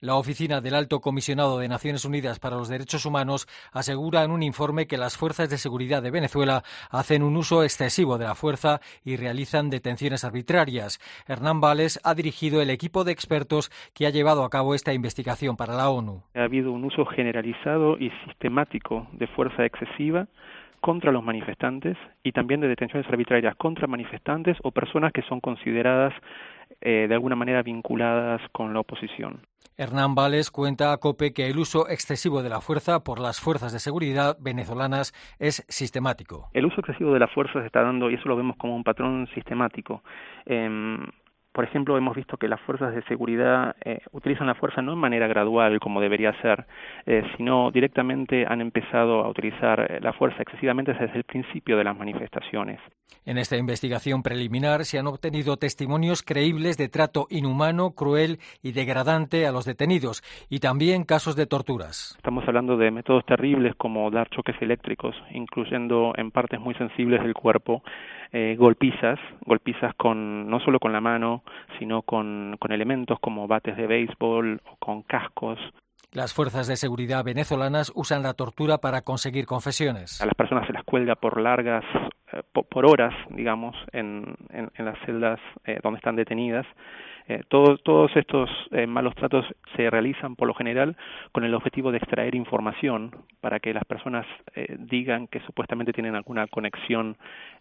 La Oficina del Alto Comisionado de Naciones Unidas para los Derechos Humanos asegura en un informe que las fuerzas de seguridad de Venezuela hacen un uso excesivo de la fuerza y realizan detenciones arbitrarias. Hernán Vales ha dirigido el equipo de expertos que ha llevado a cabo esta investigación para la ONU. Ha habido un uso generalizado y sistemático de fuerza excesiva contra los manifestantes y también de detenciones arbitrarias contra manifestantes o personas que son consideradas de alguna manera vinculadas con la oposición. Hernán Vales cuenta a COPE que el uso excesivo de la fuerza por las fuerzas de seguridad venezolanas es sistemático. El uso excesivo de la fuerza se está dando, y eso lo vemos como un patrón sistemático. Por ejemplo, hemos visto que las fuerzas de seguridad utilizan la fuerza no de manera gradual, como debería ser, sino directamente han empezado a utilizar la fuerza excesivamente desde el principio de las manifestaciones. En esta investigación preliminar se han obtenido testimonios creíbles de trato inhumano, cruel y degradante a los detenidos, y también casos de torturas. Estamos hablando de métodos terribles como dar choques eléctricos, incluyendo en partes muy sensibles del cuerpo, golpizas no solo con la mano, sino con elementos como bates de béisbol o con cascos. Las fuerzas de seguridad venezolanas usan la tortura para conseguir confesiones. A las personas se las cuelga por horas, digamos, en las celdas donde están detenidas. Todos estos malos tratos se realizan por lo general con el objetivo de extraer información para que las personas digan que supuestamente tienen alguna conexión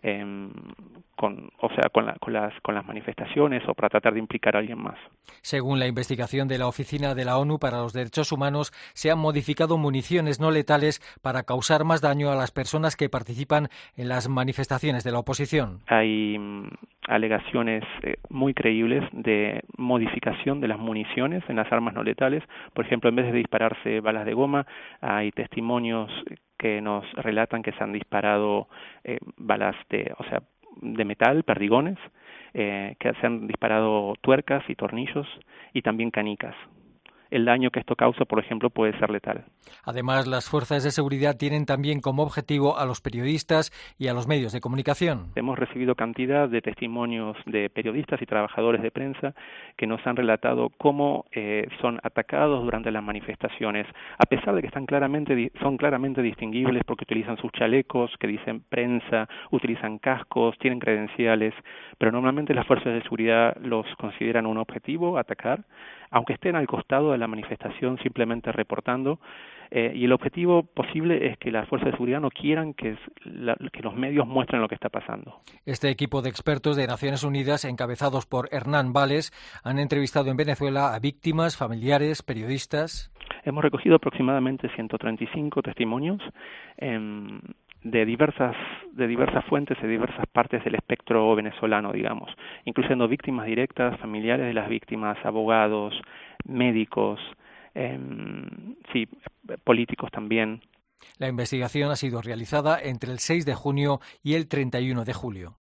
con las manifestaciones o para tratar de implicar a alguien más. Según la investigación de la Oficina de la ONU para los Derechos Humanos, se han modificado municiones no letales para causar más daño a las personas que participan en las manifestaciones de la oposición. Hay alegaciones muy creíbles de modificación de las municiones en las armas no letales. Por ejemplo, en vez de dispararse balas de goma, hay testimonios que nos relatan que se han disparado balas de metal, perdigones, que se han disparado tuercas y tornillos y también canicas. El daño que esto causa, por ejemplo, puede ser letal. Además, las fuerzas de seguridad tienen también como objetivo a los periodistas y a los medios de comunicación. Hemos recibido cantidad de testimonios de periodistas y trabajadores de prensa que nos han relatado cómo son atacados durante las manifestaciones, a pesar de que son claramente distinguibles porque utilizan sus chalecos que dicen prensa, utilizan cascos, tienen credenciales, pero normalmente las fuerzas de seguridad los consideran un objetivo, atacar, aunque estén al costado de la manifestación simplemente reportando, y el objetivo posible es que las fuerzas de seguridad no quieran que los medios muestren lo que está pasando. Este equipo de expertos de Naciones Unidas, encabezados por Hernán Vales, han entrevistado en Venezuela a víctimas, familiares, periodistas. Hemos recogido aproximadamente 135 testimonios de diversas fuentes, de diversas partes del espectro venezolano, digamos, incluyendo víctimas directas, familiares de las víctimas, abogados, médicos, políticos también. La investigación ha sido realizada entre el 6 de junio y el 31 de julio.